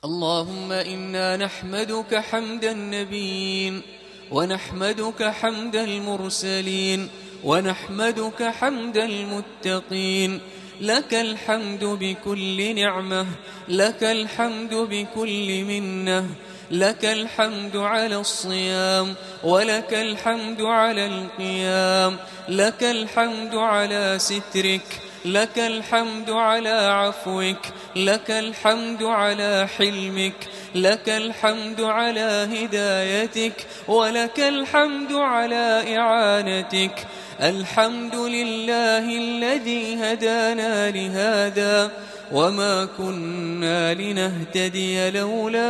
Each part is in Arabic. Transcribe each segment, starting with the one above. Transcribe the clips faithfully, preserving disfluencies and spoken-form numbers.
اللهم إنا نحمدك حمد النبيين، ونحمدك حمد المرسلين، ونحمدك حمد المتقين. لك الحمد بكل نعمة، لك الحمد بكل منة، لك الحمد على الصيام، ولك الحمد على القيام، لك الحمد على سترك، لك الحمد على عفوك، لك الحمد على حلمك، لك الحمد على هدايتك، ولك الحمد على إعانتك. الحمد لله الذي هدانا لهذا، وما كنا لنهتدي لولا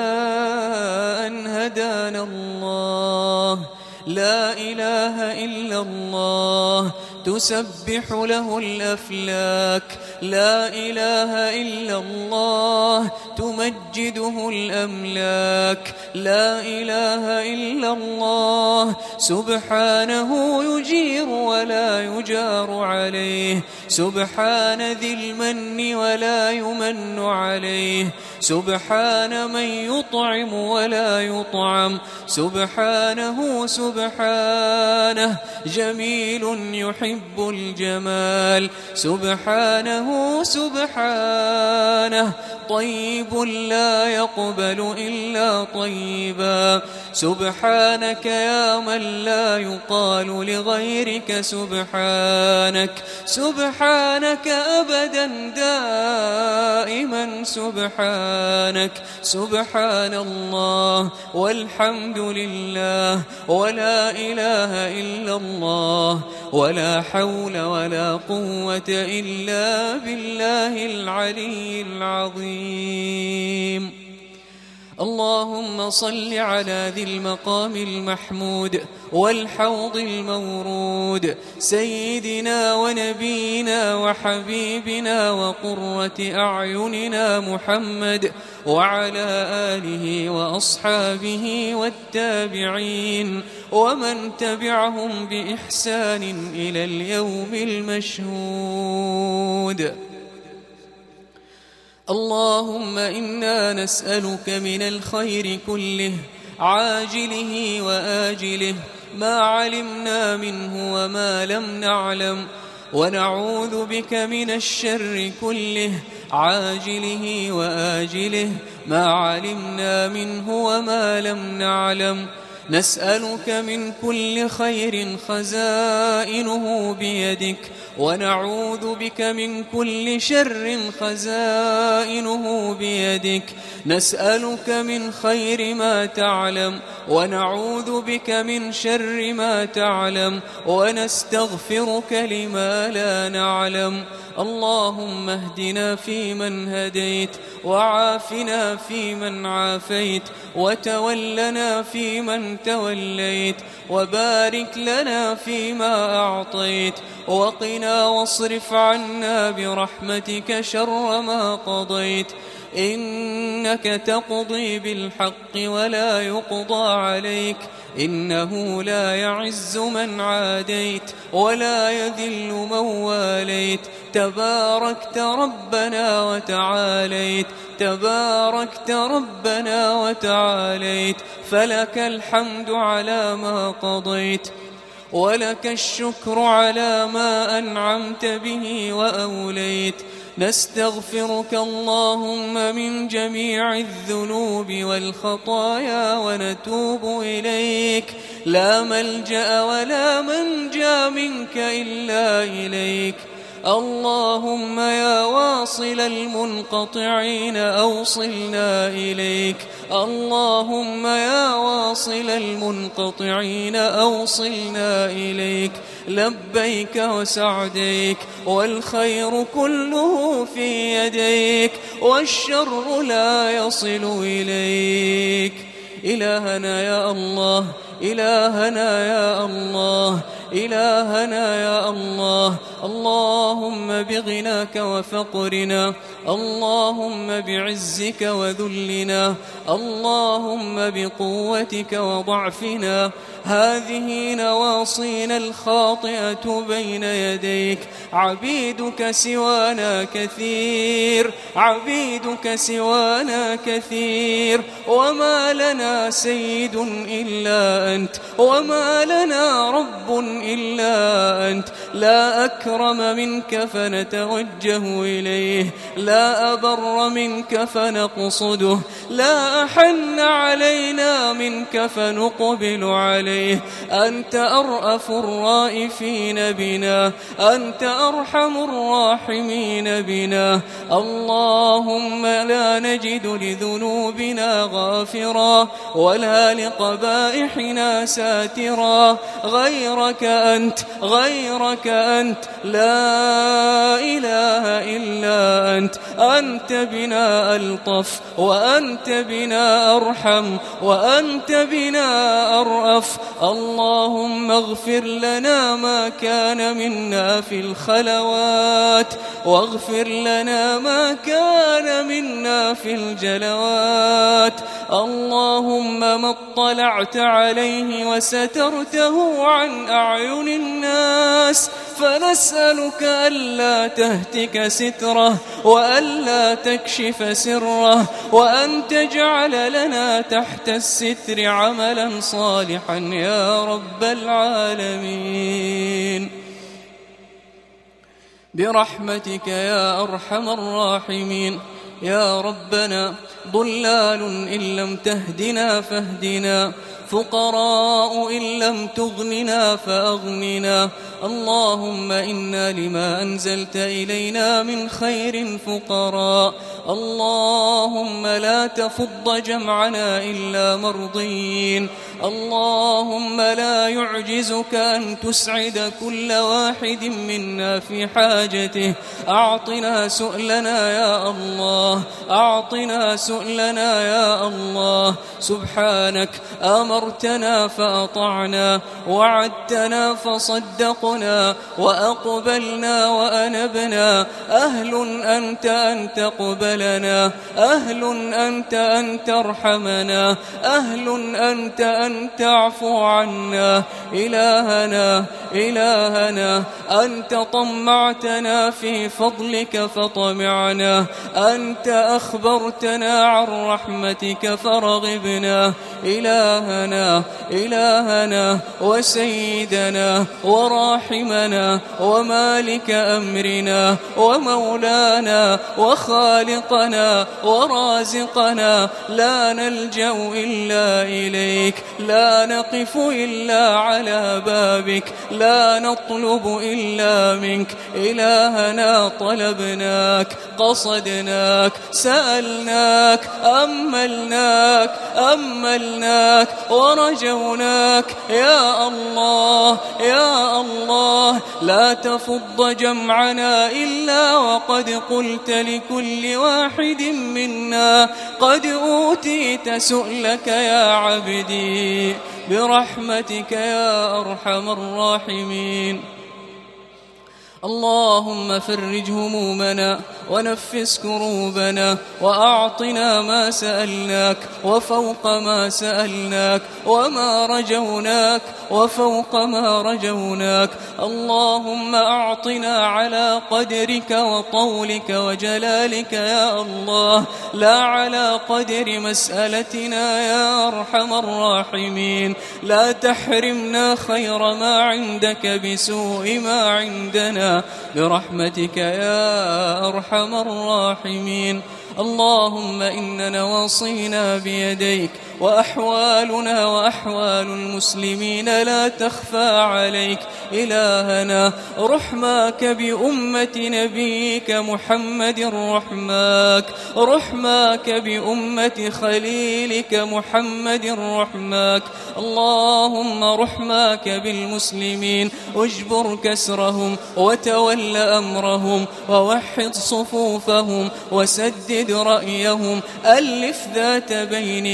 أن هدانا الله. لا إله إلا الله تسبح له الأفلاك، لا إله إلا الله تمجده الأملاك، لا إله إلا الله سبحانه يجير ولا يجار عليه، سبحان ذي المن ولا يمن عليه، سبحان من يطعم ولا يطعم، سبحانه سبحانه جميل يحب الجمال، سبحانه سبحانه طيب لا يقبل إلا طيبا، سبحانك يا من لا يقال لغيرك سبحانك، سبحانك أبدا دائما سبحانك. سبحان الله والحمد لله ولا إله إلا الله، ولا حول ولا قوة إلا بالله العلي العظيم. اللهم صل على ذي المقام المحمود والحوض المورود، سيدنا ونبينا وحبيبنا وقرة أعيننا محمد، وعلى آله وأصحابه والتابعين ومن تبعهم بإحسان إلى اليوم المشهود. اللهم إنا نسألك من الخير كله عاجله وآجله، ما علمنا منه وما لم نعلم، ونعوذ بك من الشر كله عاجله وآجله، ما علمنا منه وما لم نعلم. نسألك من كل خير خزائنه بيدك، ونعوذ بك من كل شر خزائنه بيدك. نسألك من خير ما تعلم، ونعوذ بك من شر ما تعلم، ونستغفرك لما لا نعلم. اللهم اهدنا فيمن هديت، وعافنا فيمن عافيت، وتولنا فيمن توليت، وبارك لنا فيما أعطيت، وقنا واصرف عنا برحمتك شر ما قضيت. إنك تقضي بالحق ولا يقضى عليك، إنه لا يعز من عاديت ولا يذل من واليت. تباركت ربنا وتعاليت، تباركت ربنا وتعاليت. فلك الحمد على ما قضيت، ولك الشكر على ما أنعمت به وأوليت. نستغفرك اللهم من جميع الذنوب والخطايا ونتوب إليك، لا ملجأ ولا منجا منك إلا إليك. اللهم يا واصل المنقطعين أوصلنا إليك، اللهم يا واصل المنقطعين أوصلنا إليك. لبيك وسعديك، والخير كله في يديك، والشر لا يصل إليك. إلهنا يا الله، إلهنا يا الله إلهنا يا الله اللهم بغناك وفقرنا اللهم بعزك وذلنا اللهم بقوتك وضعفنا هذه نواصينا الخاطئة بين يديك عبيدك سوانا كثير عبيدك سوانا كثير وما لنا سيد إلا أنت وما لنا رب إلا أنت لا أكرم منك فنتوجه إليه لا أبر منك فنقصده لا أحن علينا منك فنقبل عليه أنت أرأف الرائفين بنا أنت أرحم الراحمين بنا اللهم لا نجد لذنوبنا غافرا ولا لقبائحنا ساترا غيرك أنت غيرك أنت لا إله إلا أنت أنت بنا ألطف وأنت بنا أرحم وأنت بنا أرأف اللهم اغفر لنا ما كان منا في الخلوات واغفر لنا ما كان منا في الجلوات اللهم ما اطلعت عليه وسترته عن أعين الناس فنسألك ألا تهتك ستره وألا تكشف سره وأن تجعل لنا تحت الستر عملا صالحا يا رب العالمين برحمتك يا أرحم الراحمين يا ربنا ضلال إن لم تهدنا فاهدنا فقراء إن لم تغننا فأغننا اللهم إنا لما أنزلت إلينا من خير فقراء اللهم لا تفض جمعنا إلا مرضين اللهم لا يعجزك أن تسعد كل واحد منا في حاجته أعطنا سؤلنا يا الله أعطنا سؤلنا يا الله سبحانك أمرتنا فأطعنا وعدتنا فصدقنا وأقبلنا وأنبنا أهل أنت أن تقبلنا أهل أنت أن ترحمنا أهل أنت أن تعفو عنا إلهنا إلهنا أنت طمعتنا في فضلك فطمعنا أنت أخبرتنا عن رحمتك فرغبنا إلهنا إلهنا وسيدنا وراحمنا ومالك أمرنا ومولانا وخالقنا ورازقنا لا نلجأ إلا إليك لا نقف إلا على بابك لا نطلب إلا منك إلهنا طلبناك قصدناك سألناك أملناك أملناك ورجوناك يا الله يا الله لا تفض جمعنا إلا وقد قلت لكل واحد منا قد أوتيت سؤلك يا عبدي برحمتك يا أرحم الراحمين اللهم فرج همومنا ونفس كروبنا وأعطنا ما سألناك وفوق ما سألناك وما رجوناك وفوق ما رجوناك اللهم أعطنا على قدرك وطولك وجلالك يا الله لا على قدر مسألتنا يا أرحم الراحمين لا تحرمنا خير ما عندك بسوء ما عندنا برحمتك يا أرحم الراحمين اللهم إن نواصينا بيديك وأحوالنا وأحوال المسلمين لا تخفى عليك إلهنا رحماك بأمة نبيك محمد رحماك رحماك بأمة خليلك محمد رحماك اللهم رحماك بالمسلمين اجبر كسرهم وتول أمرهم ووحد صفوفهم وسدد رأيهم ألف ذات بينهم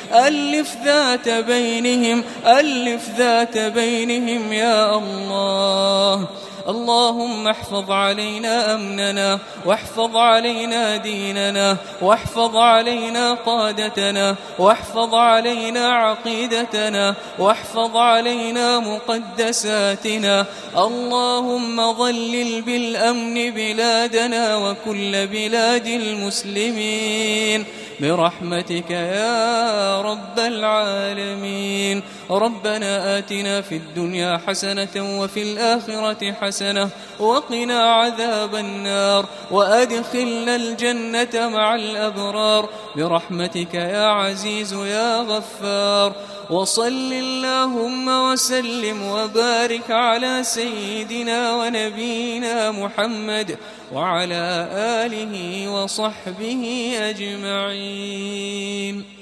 ألف ذات بينهم ألف ذات بينهم يا الله. اللهم احفظ علينا أمننا، واحفظ علينا ديننا، واحفظ علينا قادتنا، واحفظ علينا عقيدتنا، واحفظ علينا مقدساتنا. اللهم ظلل بالأمن بلادنا وكل بلاد المسلمين برحمتك يا رب العالمين. ربنا آتنا في الدنيا حسنة وفي الآخرة حسنة وقنا عذاب النار، وأدخلنا الجنة مع الأبرار برحمتك يا عزيز يا غفار. وصل اللهم وسلم وبارك على سيدنا ونبينا محمد وعلى آله وصحبه أجمعين.